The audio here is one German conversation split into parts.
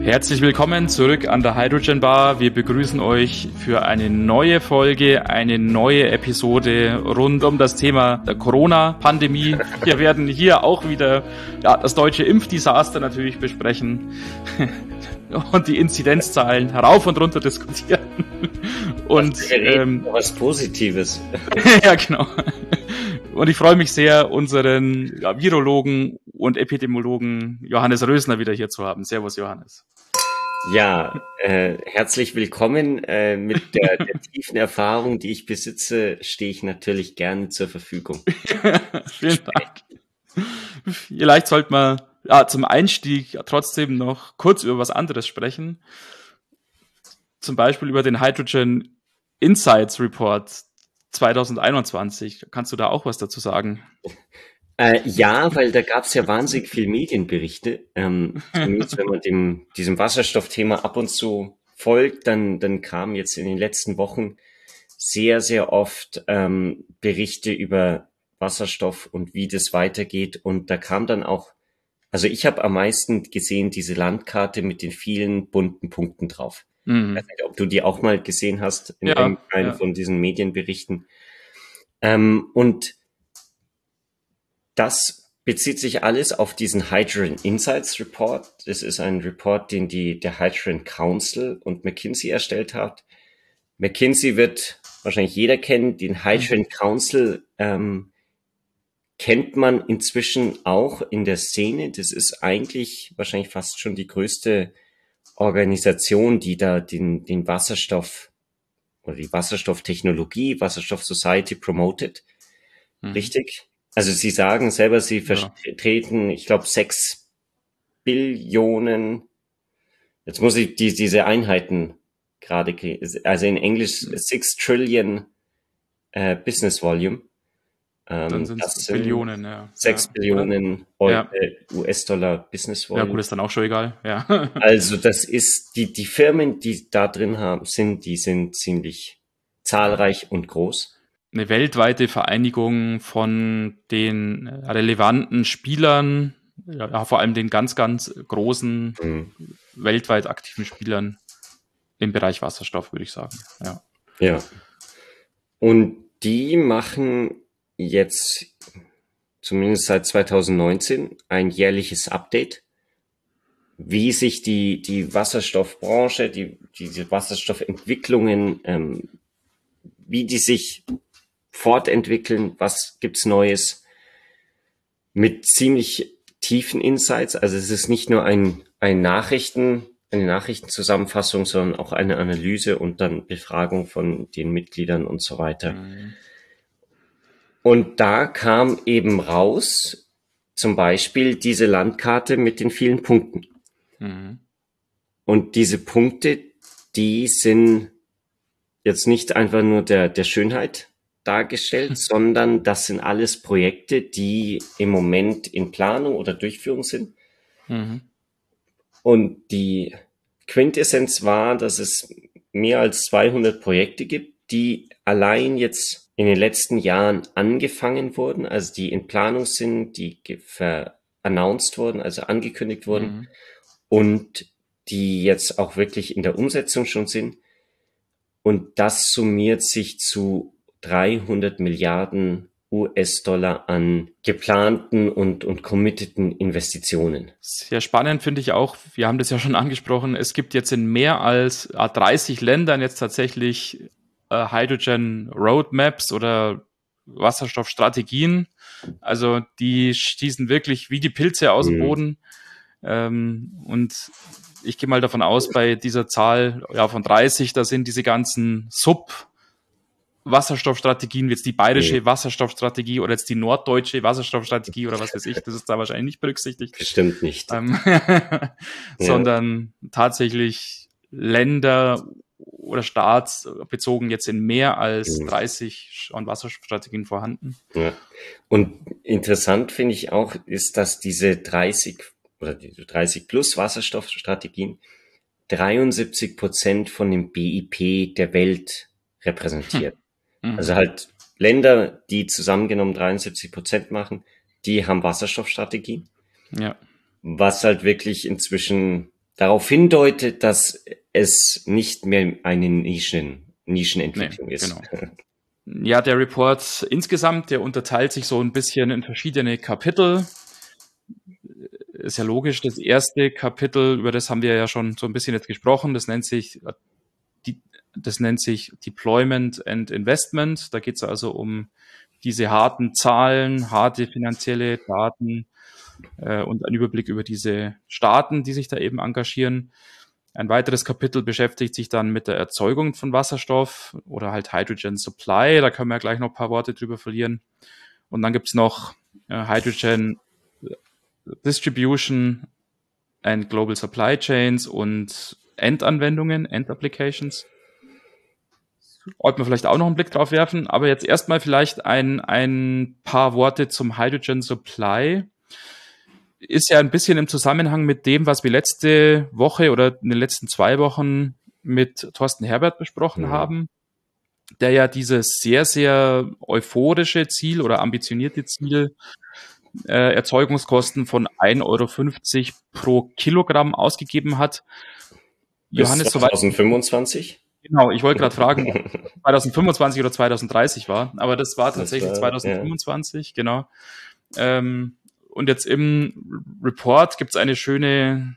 Herzlich willkommen zurück an der Hydrogen Bar. Wir begrüßen euch für eine neue Folge, eine neue Episode rund um das Thema der Corona-Pandemie. Wir werden hier auch wieder das deutsche Impfdesaster natürlich besprechen und die Inzidenzzahlen herauf und runter diskutieren. Und was Positives. Ja, genau. Und ich freue mich sehr, unseren Virologen und Epidemiologen Johannes Rösner wieder hier zu haben. Servus, Johannes. Ja, herzlich willkommen. Mit der tiefen Erfahrung, die ich besitze, stehe ich natürlich gerne zur Verfügung. Vielen Dank. Vielleicht sollten wir zum Einstieg trotzdem noch kurz über was anderes sprechen. Zum Beispiel über den Hydrogen Insights Report 2021. Kannst du da auch was dazu sagen? Ja, weil da gab es ja wahnsinnig viel Medienberichte. Zumindest wenn man diesem Wasserstoffthema ab und zu folgt, dann kamen jetzt in den letzten Wochen sehr, sehr oft Berichte über Wasserstoff und wie das weitergeht. Und da kam dann auch, also ich habe am meisten gesehen, diese Landkarte mit den vielen bunten Punkten drauf. Ich weiß nicht, ob du die auch mal gesehen hast in einem von diesen Medienberichten. Und das bezieht sich alles auf diesen Hydrogen Insights Report. Das ist ein Report, den der Hydrogen Council und McKinsey erstellt hat. McKinsey wird wahrscheinlich jeder kennen. Den Hydrogen Council kennt man inzwischen auch in der Szene. Das ist eigentlich wahrscheinlich fast schon die größte Organisation, die da den Wasserstoff oder die Wasserstofftechnologie, Wasserstoff Society promotet. Richtig? Also sie sagen selber, sie vertreten, ich glaube, 6 Billionen, jetzt muss ich diese Einheiten gerade kriegen, also in Englisch 6 Trillion Business Volume. Dann sind es Billionen, ja. 6 Billionen US-Dollar Business Volume. Ja gut, ist dann auch schon egal, ja. Also das ist, die Firmen, die da drin die sind ziemlich zahlreich und groß. Eine weltweite Vereinigung von den relevanten Spielern, vor allem den ganz, ganz großen, weltweit aktiven Spielern im Bereich Wasserstoff, würde ich sagen. Ja. Und die machen jetzt, zumindest seit 2019, ein jährliches Update, wie sich die Wasserstoffbranche, diese Wasserstoffentwicklungen, wie die sich fortentwickeln, was gibt's Neues, mit ziemlich tiefen Insights. Also es ist nicht nur eine Nachrichtenzusammenfassung, sondern auch eine Analyse und dann Befragung von den Mitgliedern und so weiter. Und da kam eben raus, zum Beispiel diese Landkarte mit den vielen Punkten. Und diese Punkte, die sind jetzt nicht einfach nur der Schönheit dargestellt, sondern das sind alles Projekte, die im Moment in Planung oder Durchführung sind. Und die Quintessenz war, dass es mehr als 200 Projekte gibt, die allein jetzt in den letzten Jahren angefangen wurden, also die in Planung sind, die announced wurden, also angekündigt wurden und die jetzt auch wirklich in der Umsetzung schon sind. Und das summiert sich zu 300 Milliarden US-Dollar an geplanten und committeden Investitionen. Sehr spannend finde ich auch, wir haben das ja schon angesprochen, es gibt jetzt in mehr als 30 Ländern jetzt tatsächlich Hydrogen Roadmaps oder Wasserstoffstrategien. Also die schießen wirklich wie die Pilze aus dem Boden. Und ich gehe mal davon aus, bei dieser Zahl von 30, da sind diese ganzen Wasserstoffstrategien, wie jetzt die bayerische Wasserstoffstrategie oder jetzt die norddeutsche Wasserstoffstrategie oder was weiß ich, das ist da wahrscheinlich nicht berücksichtigt. Bestimmt nicht. Sondern tatsächlich Länder oder staatsbezogen jetzt in mehr als 30 schon Wasserstoffstrategien vorhanden. Ja. Und interessant finde ich auch, ist, dass diese 30 plus Wasserstoffstrategien 73% von dem BIP der Welt repräsentiert. Also halt Länder, die zusammengenommen 73% machen, die haben Wasserstoffstrategien. Ja. Was halt wirklich inzwischen darauf hindeutet, dass es nicht mehr eine Nischenentwicklung ist. Genau. Ja, der Report insgesamt, der unterteilt sich so ein bisschen in verschiedene Kapitel. Ist ja logisch. Das erste Kapitel, über das haben wir ja schon so ein bisschen jetzt gesprochen, das nennt sich Deployment and Investment. Da geht es also um diese harten Zahlen, harte finanzielle Daten und einen Überblick über diese Staaten, die sich da eben engagieren. Ein weiteres Kapitel beschäftigt sich dann mit der Erzeugung von Wasserstoff oder halt Hydrogen Supply. Da können wir ja gleich noch ein paar Worte drüber verlieren. Und dann gibt's noch Hydrogen Distribution and Global Supply Chains und Endanwendungen, Endapplications. Wollten wir vielleicht auch noch einen Blick drauf werfen, aber jetzt erstmal vielleicht ein paar Worte zum Hydrogen Supply. Ist ja ein bisschen im Zusammenhang mit dem, was wir letzte Woche oder in den letzten 2 Wochen mit Thorsten Herbert besprochen haben, der ja dieses sehr, sehr euphorische Ziel oder ambitionierte Ziel Erzeugungskosten von 1,50 € pro Kilogramm ausgegeben hat. Bis Johannes, 2025? Genau, ich wollte gerade fragen, ob 2025 oder 2030 war, aber das war tatsächlich 2025, ja. Genau. Und jetzt im Report gibt es eine schöne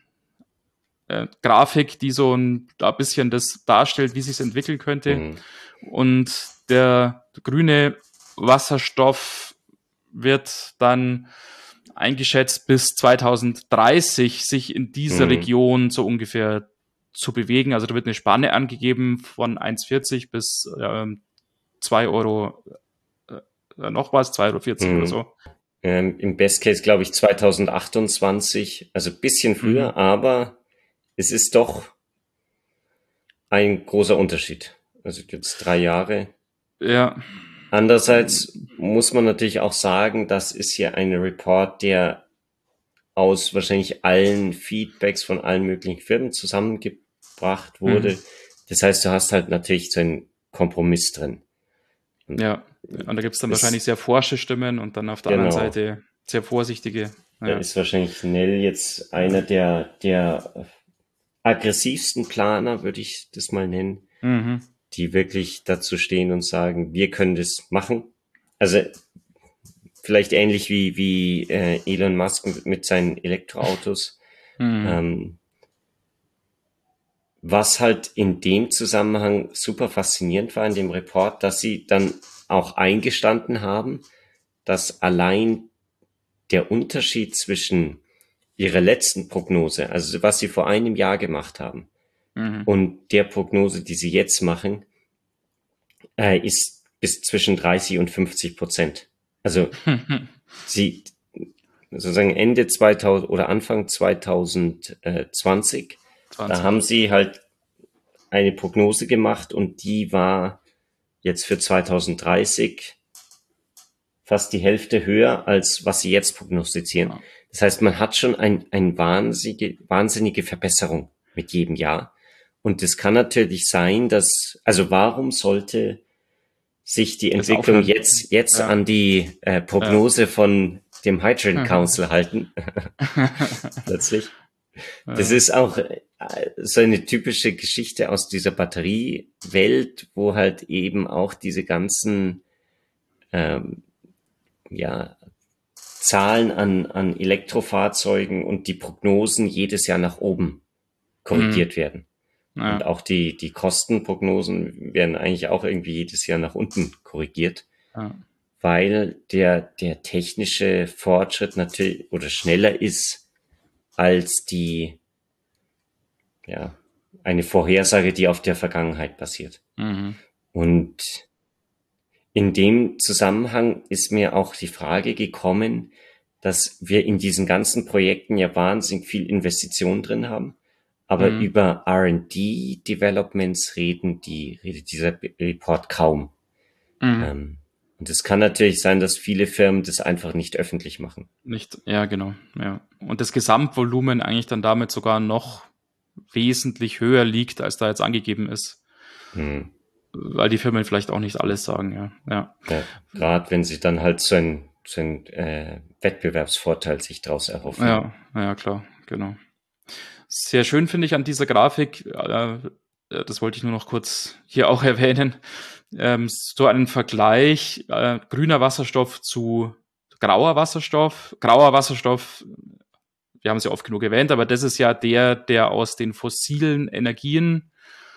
Grafik, die so ein bisschen das darstellt, wie sich es entwickeln könnte. Und der grüne Wasserstoff wird dann eingeschätzt bis 2030 sich in dieser Region so ungefähr zu bewegen. Also da wird eine Spanne angegeben von 1,40 bis 2 Euro noch was, 2,40 € oder so. Im Best Case glaube ich 2028, also ein bisschen früher, aber es ist doch ein großer Unterschied. Also jetzt 3 Jahre. Ja. Andererseits muss man natürlich auch sagen, das ist ja ein Report, der aus wahrscheinlich allen Feedbacks von allen möglichen Firmen zusammengebracht wurde. Das heißt, du hast halt natürlich so einen Kompromiss drin. Und ja, und da gibt es dann wahrscheinlich sehr forsche Stimmen und dann auf der anderen Seite sehr vorsichtige. Ja. Da ist wahrscheinlich Nell jetzt einer der aggressivsten Planer, würde ich das mal nennen, die wirklich dazu stehen und sagen, wir können das machen. Also vielleicht ähnlich wie Elon Musk mit seinen Elektroautos. Was halt in dem Zusammenhang super faszinierend war in dem Report, dass sie dann auch eingestanden haben, dass allein der Unterschied zwischen ihrer letzten Prognose, also was sie vor einem Jahr gemacht haben, und der Prognose, die sie jetzt machen, ist bis zwischen 30 und 50%. Also sie sozusagen Ende 2000 oder Anfang 2020, da haben sie halt eine Prognose gemacht und die war jetzt für 2030 fast die Hälfte höher, als was sie jetzt prognostizieren. Ja. Das heißt, man hat schon eine wahnsinnige Verbesserung mit jedem Jahr. Und es kann natürlich sein, dass, also warum sollte sich die Entwicklung jetzt an die Prognose von dem Hydrogen Council halten? Plötzlich. Das ist auch so eine typische Geschichte aus dieser Batteriewelt, wo halt eben auch diese ganzen Zahlen an Elektrofahrzeugen und die Prognosen jedes Jahr nach oben korrigiert werden. Ja. Und auch die Kostenprognosen werden eigentlich auch irgendwie jedes Jahr nach unten korrigiert, weil der technische Fortschritt natürlich oder schneller ist als eine Vorhersage, die auf der Vergangenheit basiert. Und in dem Zusammenhang ist mir auch die Frage gekommen, dass wir in diesen ganzen Projekten ja wahnsinnig viel Investition drin haben, aber über R&D-Developments redet dieser Report kaum. Und es kann natürlich sein, dass viele Firmen das einfach nicht öffentlich machen. Ja, genau. Ja. Und das Gesamtvolumen eigentlich dann damit sogar noch wesentlich höher liegt, als da jetzt angegeben ist. Weil die Firmen vielleicht auch nicht alles sagen, ja. Gerade wenn sie dann halt so einen Wettbewerbsvorteil sich daraus erhoffen. Ja, klar, genau. sehr schön finde ich an dieser Grafik, das wollte ich nur noch kurz hier auch erwähnen, so einen Vergleich grüner Wasserstoff zu grauer Wasserstoff. Grauer Wasserstoff, wir haben es ja oft genug erwähnt, aber das ist ja der aus den fossilen Energien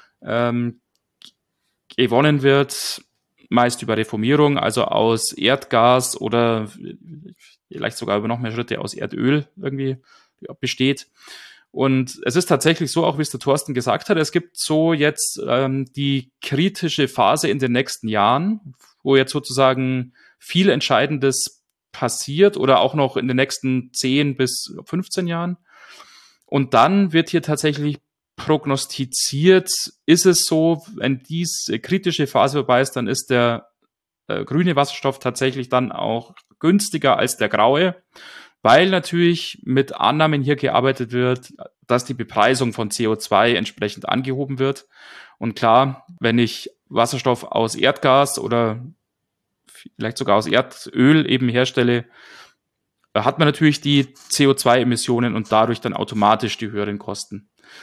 gewonnen wird, meist über Reformierung, also aus Erdgas oder vielleicht sogar über noch mehr Schritte aus Erdöl irgendwie besteht. Und es ist tatsächlich so, auch wie es der Thorsten gesagt hat, es gibt so jetzt die kritische Phase in den nächsten Jahren, wo jetzt sozusagen viel Entscheidendes passiert oder auch noch in den nächsten 10 bis 15 Jahren. Und dann wird hier tatsächlich prognostiziert, ist es so, wenn diese kritische Phase vorbei ist, dann ist der grüne Wasserstoff tatsächlich dann auch günstiger als der graue, weil natürlich mit Annahmen hier gearbeitet wird, dass die Bepreisung von CO2 entsprechend angehoben wird. Und klar, wenn ich Wasserstoff aus Erdgas oder vielleicht sogar aus Erdöl eben herstelle, hat man natürlich die CO2-Emissionen und dadurch dann automatisch die höheren Kosten.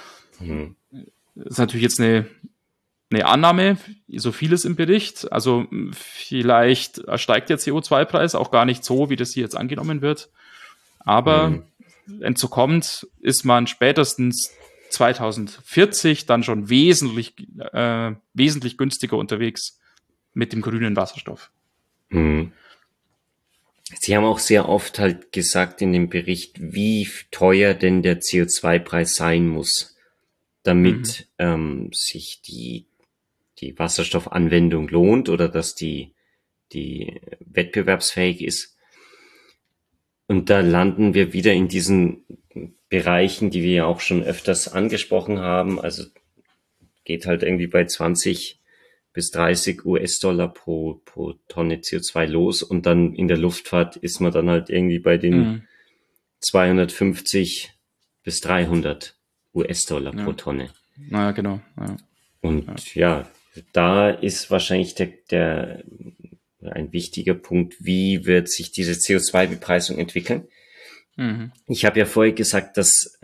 Das ist natürlich jetzt eine Annahme, so vieles im Bericht. Also vielleicht steigt der CO2-Preis auch gar nicht so, wie das hier jetzt angenommen wird. Aber wenn es so kommt, ist man spätestens 2040 dann schon wesentlich günstiger unterwegs mit dem grünen Wasserstoff. Sie haben auch sehr oft halt gesagt in dem Bericht, wie teuer denn der CO2-Preis sein muss, damit sich die Wasserstoffanwendung lohnt oder dass die wettbewerbsfähig ist. Und da landen wir wieder in diesen Bereichen, die wir ja auch schon öfters angesprochen haben. Also geht halt irgendwie bei 20 bis 30 US-Dollar pro Tonne CO2 los. Und dann in der Luftfahrt ist man dann halt irgendwie bei den 250 bis 300 US-Dollar pro Tonne. Naja, genau. Ja. Und ja, da ist wahrscheinlich ein wichtiger Punkt, wie wird sich diese CO2-Bepreisung entwickeln. Ich habe ja vorher gesagt, dass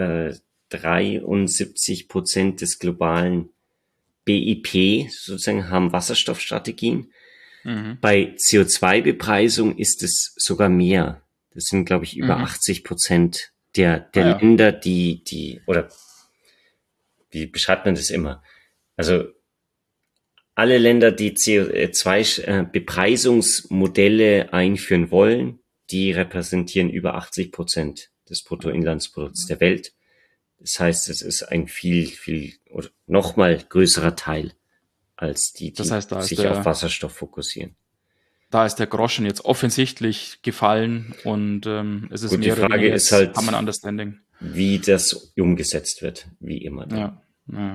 73% des globalen BIP sozusagen haben Wasserstoffstrategien. Bei CO2-Bepreisung ist es sogar mehr. Das sind, glaube ich, über 80% der Länder, oder wie beschreibt man das immer? Also alle Länder, die CO2-Bepreisungsmodelle einführen wollen, die repräsentieren über 80% des Bruttoinlandsprodukts der Welt. Das heißt, es ist ein viel oder nochmal größerer Teil als die sich auf Wasserstoff fokussieren. Da ist der Groschen jetzt offensichtlich gefallen und es ist gut, mehr die Frage ist halt, Common Understanding, wie das umgesetzt wird, wie immer. Ja.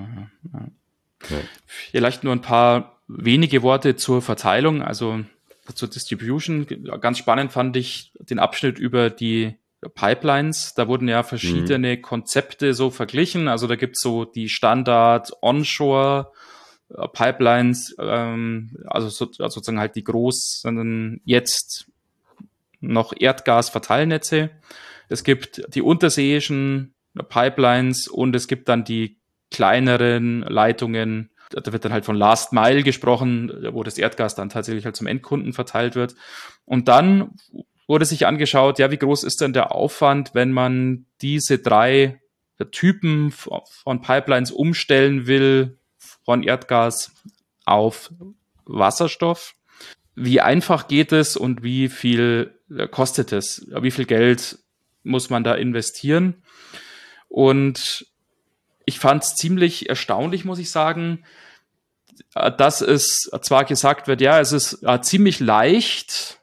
Vielleicht nur ein paar wenige Worte zur Verteilung, also zur Distribution. Ganz spannend fand ich den Abschnitt über die Pipelines. Da wurden ja verschiedene Konzepte so verglichen. Also da gibt's so die Standard Onshore Pipelines, also sozusagen halt die großen jetzt noch Erdgas-Verteilnetze. Es gibt die unterseeischen Pipelines und es gibt dann die kleineren Leitungen. Da wird dann halt von Last Mile gesprochen, wo das Erdgas dann tatsächlich halt zum Endkunden verteilt wird. Und dann wurde sich angeschaut, ja, wie groß ist denn der Aufwand, wenn man diese 3 Typen von Pipelines umstellen will, von Erdgas auf Wasserstoff. Wie einfach geht es und wie viel kostet es? Wie viel Geld muss man da investieren? Und ich fand es ziemlich erstaunlich, muss ich sagen, dass es zwar gesagt wird, ja, es ist ziemlich leicht,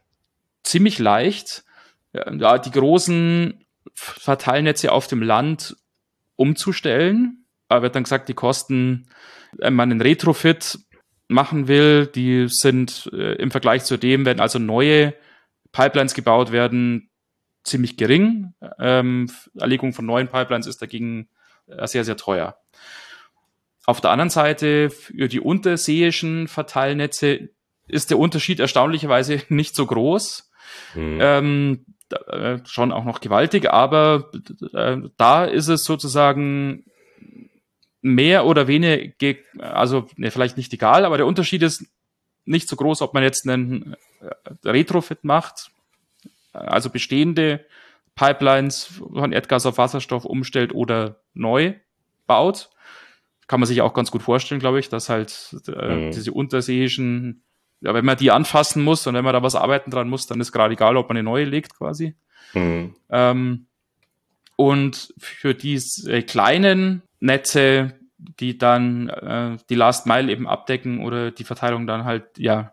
die großen Verteilnetze auf dem Land umzustellen. Da wird dann gesagt, die Kosten, wenn man einen Retrofit machen will, die sind im Vergleich zu dem, wenn also neue Pipelines gebaut werden, ziemlich gering. Erlegung von neuen Pipelines ist dagegen sehr, sehr teuer. Auf der anderen Seite, für die unterseeischen Verteilnetze ist der Unterschied erstaunlicherweise nicht so groß. Schon auch noch gewaltig, aber da ist es sozusagen mehr oder weniger, also vielleicht nicht egal, aber der Unterschied ist nicht so groß, ob man jetzt einen Retrofit macht, also bestehende Pipelines von Erdgas auf Wasserstoff umstellt oder neu baut. Kann man sich auch ganz gut vorstellen, glaube ich, dass halt diese unterseeischen, ja, wenn man die anfassen muss und wenn man da was arbeiten dran muss, dann ist gerade egal, ob man eine neue legt quasi. Und für diese kleinen Netze, die dann die Last Mile eben abdecken oder die Verteilung dann halt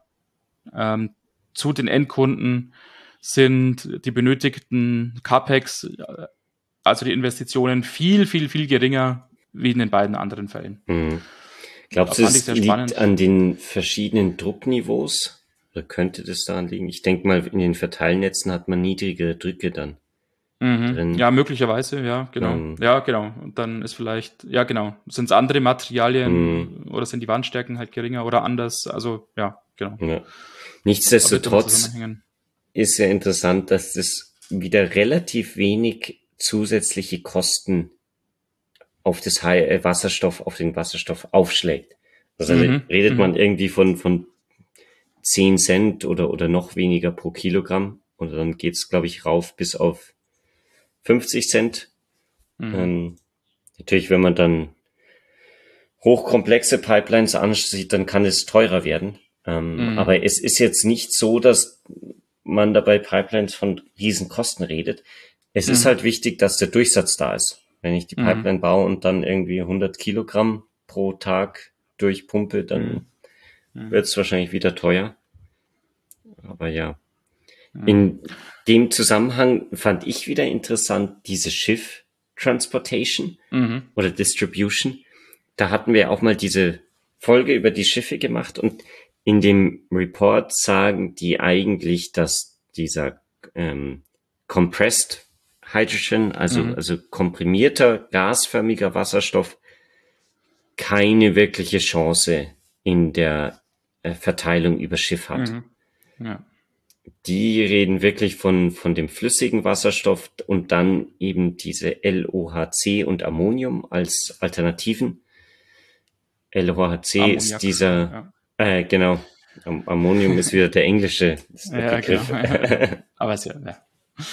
zu den Endkunden, sind die benötigten CapEx, also die Investitionen, viel, viel, viel geringer wie in den beiden anderen Fällen. Glaubst du, es liegt an den verschiedenen Druckniveaus? Oder könnte das daran liegen? Ich denke mal, in den Verteilnetzen hat man niedrigere Drücke dann. Drin. Ja, möglicherweise, ja, genau. Ja, genau. Und dann ist vielleicht, ja, genau. Sind es andere Materialien oder sind die Wandstärken halt geringer oder anders? Also, ja, genau. Ja. Nichtsdestotrotz ist ja interessant, dass das wieder relativ wenig zusätzliche Kosten auf das Wasserstoff, auf den Wasserstoff aufschlägt. Also redet man irgendwie von 10 Cent oder noch weniger pro Kilogramm. Und dann geht's, glaube ich, rauf bis auf 50 Cent. Natürlich, wenn man dann hochkomplexe Pipelines ansieht, dann kann es teurer werden. Aber es ist jetzt nicht so, dass man dabei Pipelines von riesen Kosten redet. Es ist halt wichtig, dass der Durchsatz da ist. Wenn ich die Pipeline baue und dann irgendwie 100 Kilogramm pro Tag durchpumpe, dann wird es wahrscheinlich wieder teuer. Aber ja. In dem Zusammenhang fand ich wieder interessant diese Schiff-Transportation oder Distribution. Da hatten wir auch mal diese Folge über die Schiffe gemacht und in dem Report sagen die eigentlich, dass dieser Compressed Hydrogen, also komprimierter, gasförmiger Wasserstoff, keine wirkliche Chance in der Verteilung über Schiff hat. Ja. Die reden wirklich von dem flüssigen Wasserstoff und dann eben diese LOHC und Ammonium als Alternativen. LOHC Ammoniak, ist dieser, genau, Ammonium ist wieder der englische Begriff. Genau. Aber ist ja.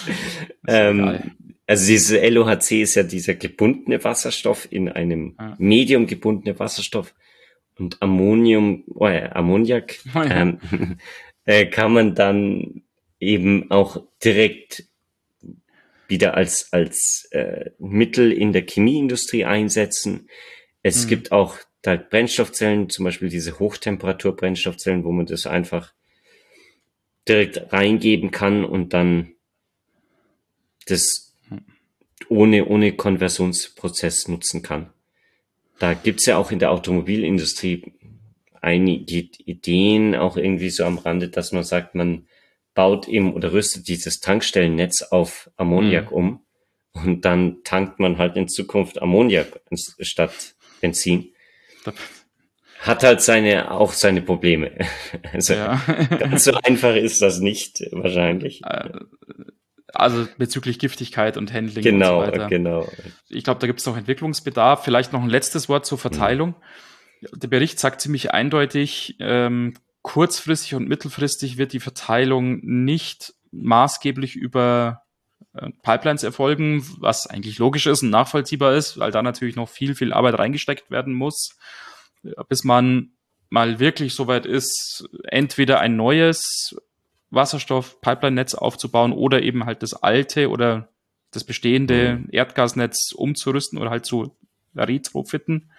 Also diese LOHC ist ja dieser gebundene Wasserstoff in einem Medium gebundene Wasserstoff und Ammoniak kann man dann eben auch direkt wieder als Mittel in der Chemieindustrie einsetzen. Es gibt auch da Brennstoffzellen, zum Beispiel diese Hochtemperatur-Brennstoffzellen, wo man das einfach direkt reingeben kann und dann das ohne Konversionsprozess nutzen kann. Da gibt's ja auch in der Automobilindustrie einige Ideen, auch irgendwie so am Rande, dass man sagt, man baut eben oder rüstet dieses Tankstellennetz auf Ammoniak um und dann tankt man halt in Zukunft Ammoniak statt Benzin. Hat halt auch seine Probleme. Also ganz so einfach ist das nicht wahrscheinlich. Also bezüglich Giftigkeit und Handling genau, und so weiter. Genau. Ich glaube, da gibt es noch Entwicklungsbedarf. Vielleicht noch ein letztes Wort zur Verteilung. Der Bericht sagt ziemlich eindeutig, kurzfristig und mittelfristig wird die Verteilung nicht maßgeblich über Pipelines erfolgen, was eigentlich logisch ist und nachvollziehbar ist, weil da natürlich noch viel, viel Arbeit reingesteckt werden muss, bis man mal wirklich soweit ist, entweder ein neues Wasserstoff-Pipeline-Netz aufzubauen oder eben halt das alte oder das bestehende Erdgasnetz umzurüsten oder halt zu retrofitten.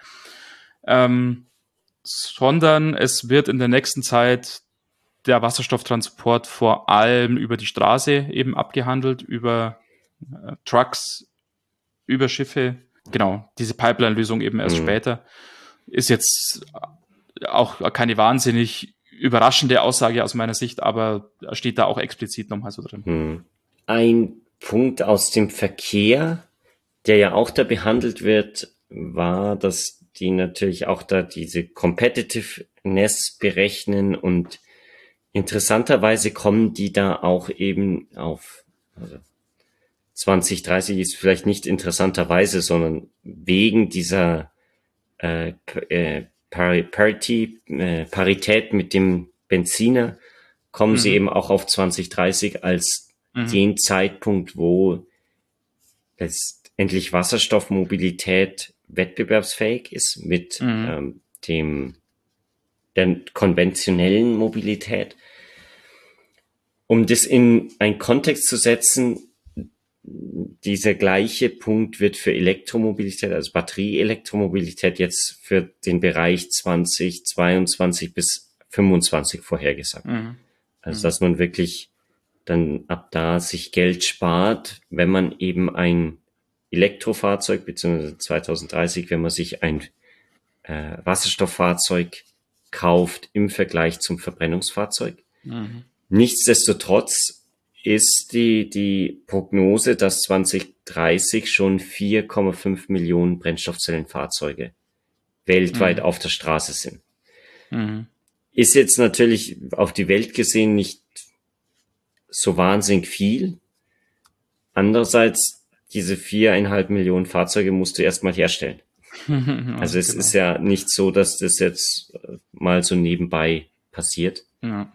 Sondern es wird in der nächsten Zeit der Wasserstofftransport vor allem über die Straße eben abgehandelt, über Trucks, über Schiffe. Genau, diese Pipeline-Lösung eben erst später. Ist jetzt auch keine wahnsinnig überraschende Aussage aus meiner Sicht, aber steht da auch explizit nochmal so drin. Ein Punkt aus dem Verkehr, der ja auch da behandelt wird, war, dass die natürlich auch da diese Competitiveness berechnen und interessanterweise kommen die da auch eben auf 2030 ist vielleicht nicht interessanterweise, sondern wegen dieser Parität mit dem Benziner kommen sie eben auch auf 2030 als den Zeitpunkt, wo letztendlich Wasserstoffmobilität wettbewerbsfähig ist mit der konventionellen Mobilität. Um das in einen Kontext zu setzen, dieser gleiche Punkt wird für Elektromobilität, also Batterieelektromobilität jetzt für den Bereich 2022 bis 25 vorhergesagt. Also dass man wirklich dann ab da sich Geld spart, wenn man eben ein Elektrofahrzeug, beziehungsweise 2030, wenn man sich ein Wasserstofffahrzeug kauft im Vergleich zum Verbrennungsfahrzeug. Nichtsdestotrotz ist die Prognose, dass 2030 schon 4,5 Millionen Brennstoffzellenfahrzeuge weltweit auf der Straße sind. Ist jetzt natürlich auf die Welt gesehen nicht so wahnsinnig viel. Andererseits, diese 4,5 Millionen Fahrzeuge musst du erstmal herstellen. Also es ist ja nicht so, dass das jetzt mal so nebenbei passiert. Ja.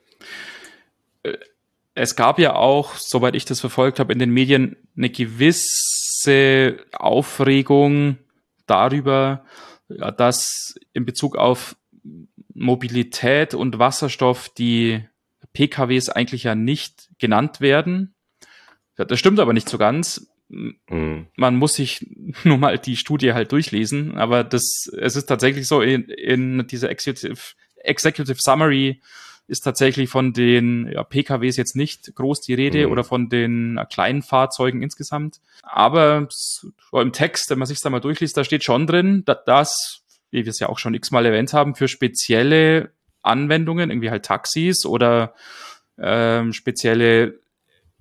Es gab ja auch, soweit ich das verfolgt habe, in den Medien eine gewisse Aufregung darüber, dass in Bezug auf Mobilität und Wasserstoff die PKWs eigentlich ja nicht genannt werden. Das stimmt aber nicht so ganz. Man muss sich nur mal die Studie halt durchlesen, aber es ist tatsächlich so, in dieser Executive Summary ist tatsächlich von den PKWs jetzt nicht groß die Rede oder von den kleinen Fahrzeugen insgesamt. Aber im Text, wenn man sich da mal durchliest, da steht schon drin, dass, wie wir es ja auch schon x-mal erwähnt haben, für spezielle Anwendungen, irgendwie halt Taxis oder spezielle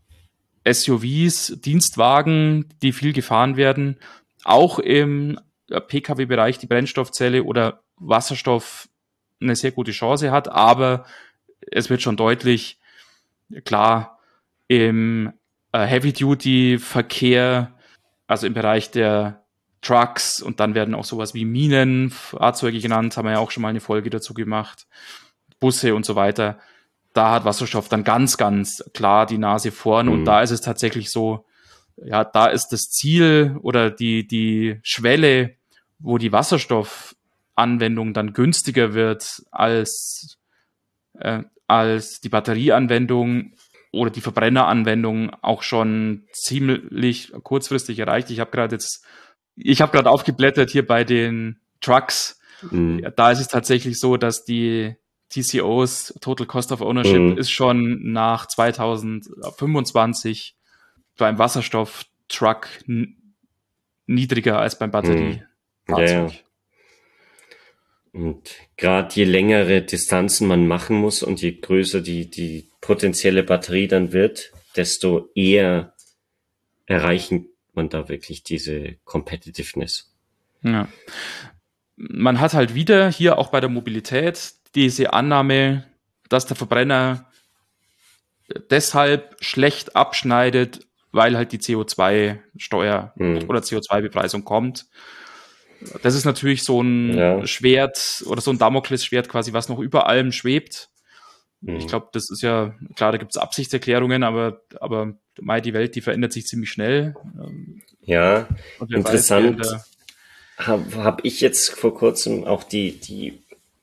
SUVs, Dienstwagen, die viel gefahren werden, auch im PKW-Bereich die Brennstoffzelle oder Wasserstoff eine sehr gute Chance hat, aber es wird schon deutlich, klar, im Heavy-Duty-Verkehr, also im Bereich der Trucks, und dann werden auch sowas wie Minenfahrzeuge genannt, haben wir ja auch schon mal eine Folge dazu gemacht, Busse und so weiter. Da hat Wasserstoff dann ganz, ganz klar die Nase vorn und da ist es tatsächlich so, ja, da ist das Ziel oder die Schwelle, wo die Wasserstoffanwendung dann günstiger wird als die Batterieanwendung oder die Verbrenneranwendung, auch schon ziemlich kurzfristig erreicht. Ich habe gerade aufgeblättert hier bei den Trucks. Ja, da ist es tatsächlich so, dass die TCOs, Total Cost of Ownership, ist schon nach 2025 beim Wasserstofftruck niedriger als beim Batteriefahrzeug. Ja. Und gerade je längere Distanzen man machen muss und je größer die potenzielle Batterie dann wird, desto eher erreichen man da wirklich diese Competitiveness. Ja. Man hat halt wieder hier auch bei der Mobilität diese Annahme, dass der Verbrenner deshalb schlecht abschneidet, weil halt die CO2-Steuer oder CO2-Bepreisung kommt. Das ist natürlich so ein Schwert oder so ein Damoklesschwert quasi, was noch über allem schwebt. Ich glaube, das ist ja, klar, da gibt es Absichtserklärungen, aber die Welt, die verändert sich ziemlich schnell. Ja, interessant. Hab ich jetzt vor kurzem auch die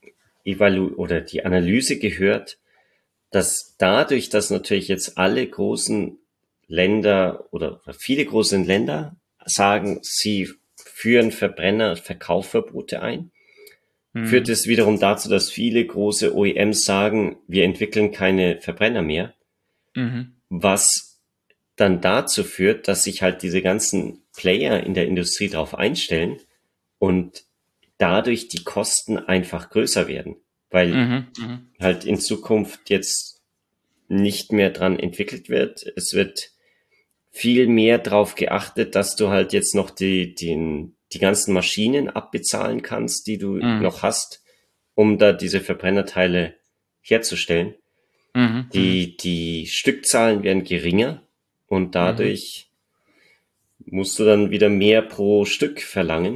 Analyse gehört, dass dadurch, dass natürlich jetzt alle großen Länder oder viele große Länder sagen, sie führen Verkaufverbote ein, führt es wiederum dazu, dass viele große OEMs sagen, wir entwickeln keine Verbrenner mehr, was dann dazu führt, dass sich halt diese ganzen Player in der Industrie darauf einstellen und dadurch die Kosten einfach größer werden, weil halt in Zukunft jetzt nicht mehr dran entwickelt wird. Es wird viel mehr darauf geachtet, dass du halt jetzt noch die ganzen Maschinen abbezahlen kannst, die du noch hast, um da diese Verbrennerteile herzustellen. Die Stückzahlen werden geringer und dadurch musst du dann wieder mehr pro Stück verlangen.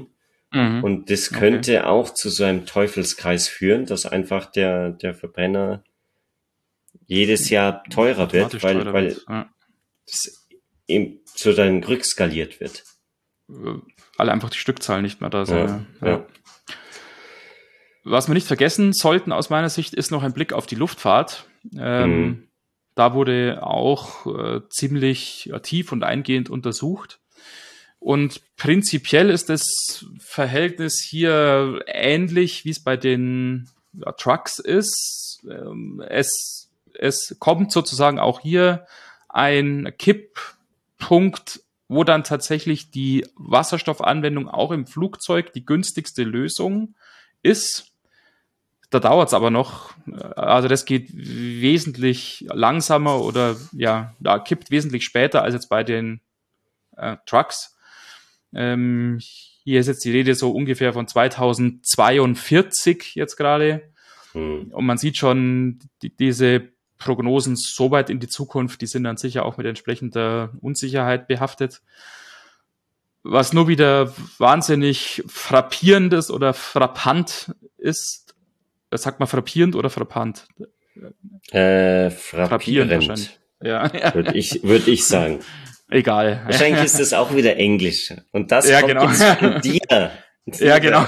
Und das Okay. könnte auch zu so einem Teufelskreis führen, dass einfach der Verbrenner jedes Jahr teurer wird, Automatisch teurer weil wird. Ja. es eben zu dann rückskaliert wird. Alle einfach die Stückzahl nicht mehr da sind. Ja, Ja. Ja. Was wir nicht vergessen sollten aus meiner Sicht, ist noch ein Blick auf die Luftfahrt. Da wurde auch ziemlich tief und eingehend untersucht. Und prinzipiell ist das Verhältnis hier ähnlich, wie es bei den Trucks ist. Es kommt sozusagen auch hier ein Kipppunkt, wo dann tatsächlich die Wasserstoffanwendung auch im Flugzeug die günstigste Lösung ist. Da dauert es aber noch. Also das geht wesentlich langsamer oder ja, da kippt wesentlich später als jetzt bei den Trucks. Hier ist jetzt die Rede so ungefähr von 2042 jetzt gerade. Und man sieht schon, diese Prognosen so weit in die Zukunft, die sind dann sicher auch mit entsprechender Unsicherheit behaftet. Was nur wieder wahnsinnig frappierendes oder frappant ist, sagt man frappierend oder frappant? Frappierend wahrscheinlich. Ja. Würde ich sagen. Egal. Wahrscheinlich ist das auch wieder Englisch. Und das Ja, kommt genau. jetzt von dir. Ja, genau.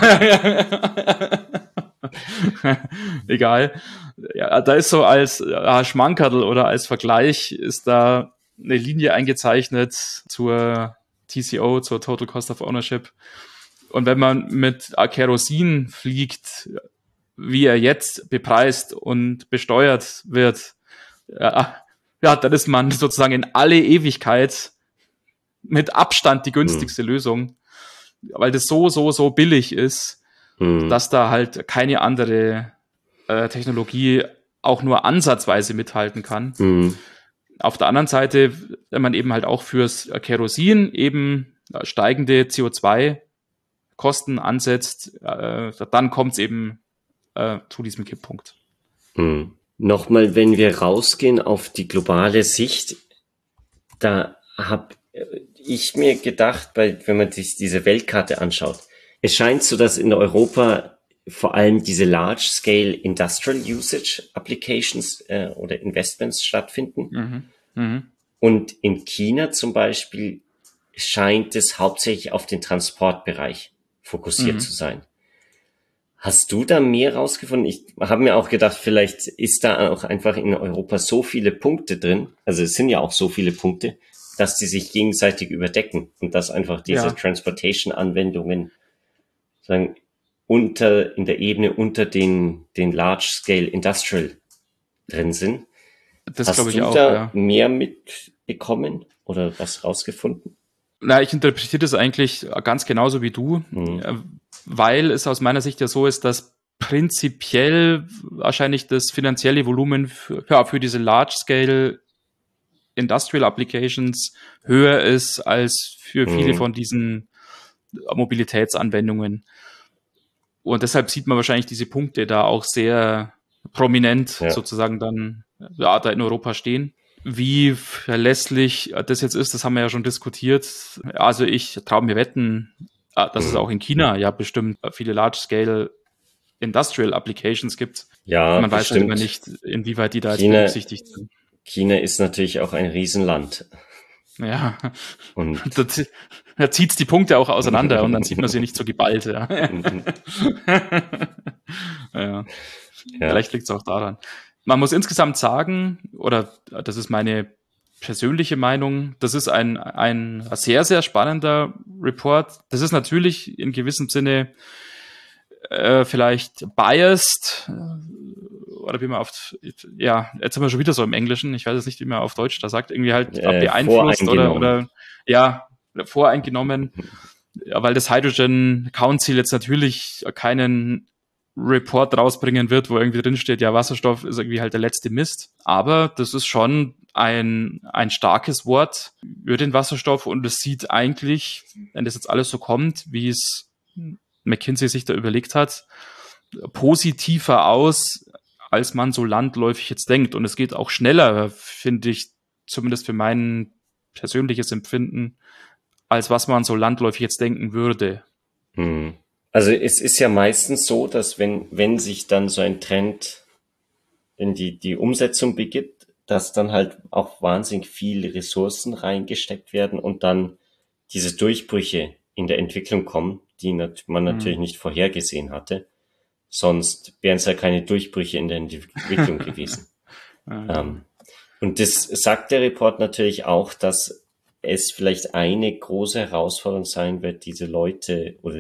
Egal. Ja, da ist so als Schmankerl oder als Vergleich ist da eine Linie eingezeichnet zur TCO, zur Total Cost of Ownership. Und wenn man mit Kerosin fliegt, wie er jetzt bepreist und besteuert wird, ja, dann ist man sozusagen in alle Ewigkeit mit Abstand die günstigste Lösung, weil das so billig ist, dass da halt keine andere Technologie auch nur ansatzweise mithalten kann. Auf der anderen Seite, wenn man eben halt auch fürs Kerosin eben steigende CO2-Kosten ansetzt, dann kommt es eben zu diesem Kipppunkt. Nochmal, wenn wir rausgehen auf die globale Sicht, da habe ich mir gedacht, wenn man sich diese Weltkarte anschaut, es scheint so, dass in Europa vor allem diese Large-Scale Industrial Usage Applications oder Investments stattfinden. Und in China zum Beispiel scheint es hauptsächlich auf den Transportbereich fokussiert zu sein. Hast du da mehr rausgefunden? Ich habe mir auch gedacht, vielleicht ist da auch einfach in Europa so viele Punkte drin, also es sind ja auch so viele Punkte, dass die sich gegenseitig überdecken und dass einfach diese Transportation-Anwendungen sagen, in der Ebene unter den Large-Scale Industrial drin sind. Das glaube ich auch. Hast du da mehr mitbekommen oder was rausgefunden? Na, ich interpretiere das eigentlich ganz genauso wie du, weil es aus meiner Sicht ja so ist, dass prinzipiell wahrscheinlich das finanzielle Volumen für diese Large-Scale Industrial Applications höher ist als für viele von diesen Mobilitätsanwendungen. Und deshalb sieht man wahrscheinlich diese Punkte da auch sehr prominent sozusagen dann da in Europa stehen. Wie verlässlich das jetzt ist, das haben wir ja schon diskutiert. Also ich traue mir wetten, dass es auch in China ja bestimmt viele Large-Scale Industrial Applications gibt. Ja, man weiß halt immer nicht, inwieweit die da jetzt berücksichtigt sind. China ist natürlich auch ein Riesenland. Ja, und da zieht's die Punkte auch auseinander und dann sieht man sie nicht so geballt. Ja. Vielleicht liegt es auch daran. Man muss insgesamt sagen, oder das ist meine persönliche Meinung, das ist ein sehr, sehr spannender Report. Das ist natürlich in gewissem Sinne vielleicht biased, oder wie man jetzt sind wir schon wieder so im Englischen, ich weiß jetzt nicht, wie man auf Deutsch da sagt, irgendwie halt beeinflusst oder voreingenommen, weil das Hydrogen Council jetzt natürlich keinen Report rausbringen wird, wo irgendwie drinsteht, ja, Wasserstoff ist irgendwie halt der letzte Mist. Aber das ist schon ein starkes Wort für den Wasserstoff und es sieht eigentlich, wenn das jetzt alles so kommt, wie es McKinsey sich da überlegt hat, positiver aus, als man so landläufig jetzt denkt. Und es geht auch schneller, finde ich, zumindest für mein persönliches Empfinden, als was man so landläufig jetzt denken würde. Also es ist ja meistens so, dass wenn sich dann so ein Trend in die Umsetzung begibt, dass dann halt auch wahnsinnig viele Ressourcen reingesteckt werden und dann diese Durchbrüche in der Entwicklung kommen, die man natürlich nicht vorhergesehen hatte. Sonst wären es ja keine Durchbrüche in der Entwicklung gewesen. Und das sagt der Report natürlich auch, dass es vielleicht eine große Herausforderung sein wird, diese Leute oder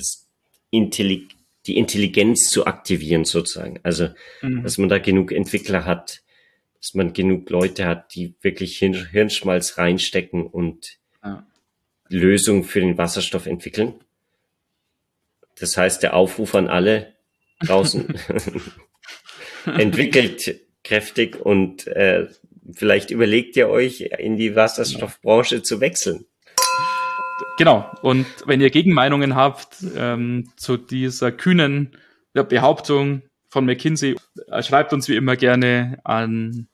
die Intelligenz zu aktivieren sozusagen. Also, dass man da genug Entwickler hat, dass man genug Leute hat, die wirklich Hirnschmalz reinstecken und Lösungen für den Wasserstoff entwickeln. Das heißt, der Aufruf an alle draußen, entwickelt kräftig und vielleicht überlegt ihr euch, in die Wasserstoffbranche zu wechseln. Genau. Und wenn ihr Gegenmeinungen habt zu dieser kühnen Behauptung von McKinsey, schreibt uns wie immer gerne an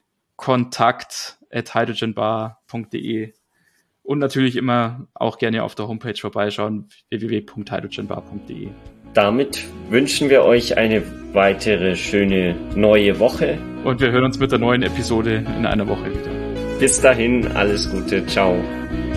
kontakt@hydrogenbar.de und natürlich immer auch gerne auf der Homepage vorbeischauen, www.hydrogenbar.de. Damit wünschen wir euch eine weitere schöne neue Woche. Und wir hören uns mit der neuen Episode in einer Woche wieder. Bis dahin, alles Gute, ciao.